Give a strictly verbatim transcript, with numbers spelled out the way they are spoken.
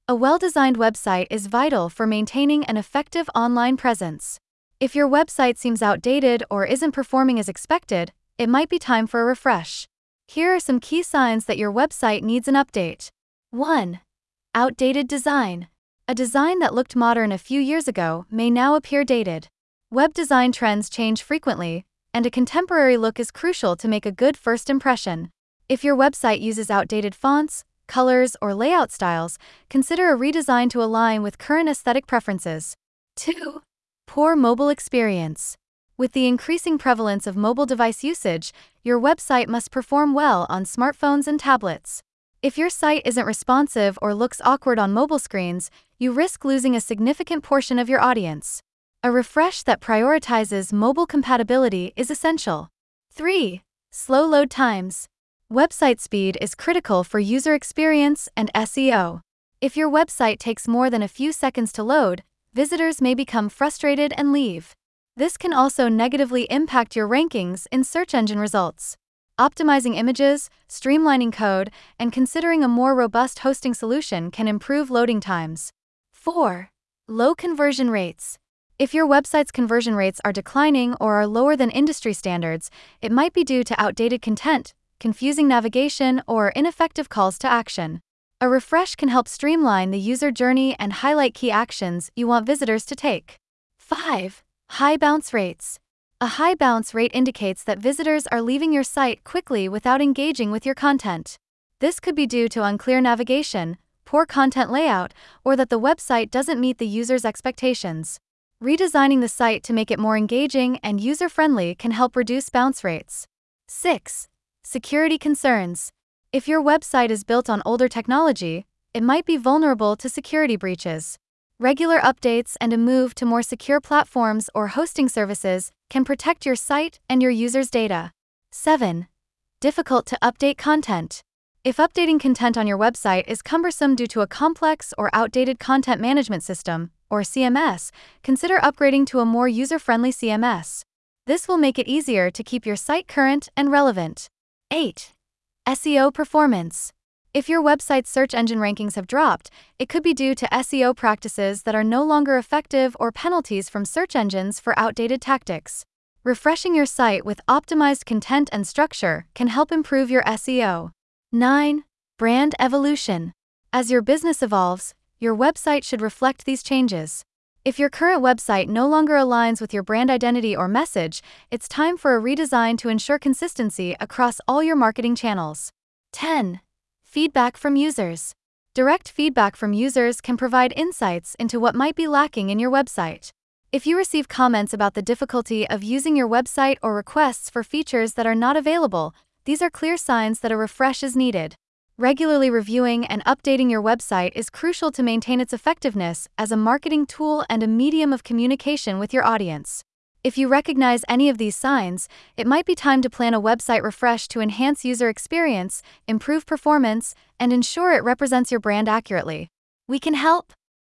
A well-designed website is vital for maintaining an effective online presence. If your website seems outdated or isn't performing as expected, it might be time for a refresh. Here are some key signs that your website needs an update. one. Outdated design. A design that looked modern a few years ago may now appear dated. Web design trends change frequently, and a contemporary look is crucial to make a good first impression. If your website uses outdated fonts, colors, or layout styles, consider a redesign to align with current aesthetic preferences. two. Poor mobile experience. With the increasing prevalence of mobile device usage, your website must perform well on smartphones and tablets. If your site isn't responsive or looks awkward on mobile screens, you risk losing a significant portion of your audience. A refresh that prioritizes mobile compatibility is essential. three. Slow load times. Website speed is critical for user experience and S E O. If your website takes more than a few seconds to load, visitors may become frustrated and leave. This can also negatively impact your rankings in search engine results. Optimizing images, streamlining code, and considering a more robust hosting solution can improve loading times. four. Low conversion rates. If your website's conversion rates are declining or are lower than industry standards, it might be due to outdated content, confusing navigation, or ineffective calls to action. A refresh can help streamline the user journey and highlight key actions you want visitors to take. five. High bounce rates. A high bounce rate indicates that visitors are leaving your site quickly without engaging with your content. This could be due to unclear navigation, poor content layout, or that the website doesn't meet the user's expectations. Redesigning the site to make it more engaging and user-friendly can help reduce bounce rates. six. Security concerns. If your website is built on older technology, it might be vulnerable to security breaches. Regular updates and a move to more secure platforms or hosting services can protect your site and your users' data. seven. Difficult to update content. If updating content on your website is cumbersome due to a complex or outdated content management system, or C M S, consider upgrading to a more user-friendly C M S. This will make it easier to keep your site current and relevant. eight. S E O performance. If your website's search engine rankings have dropped, it could be due to S E O practices that are no longer effective or penalties from search engines for outdated tactics. Refreshing your site with optimized content and structure can help improve your S E O. nine. Brand evolution. As your business evolves, your website should reflect these changes. If your current website no longer aligns with your brand identity or message, it's time for a redesign to ensure consistency across all your marketing channels. ten. Feedback from users. Direct feedback from users can provide insights into what might be lacking in your website. If you receive comments about the difficulty of using your website or requests for features that are not available, these are clear signs that a refresh is needed. Regularly reviewing and updating your website is crucial to maintain its effectiveness as a marketing tool and a medium of communication with your audience. If you recognize any of these signs, it might be time to plan a website refresh to enhance user experience, improve performance, and ensure it represents your brand accurately. We can help.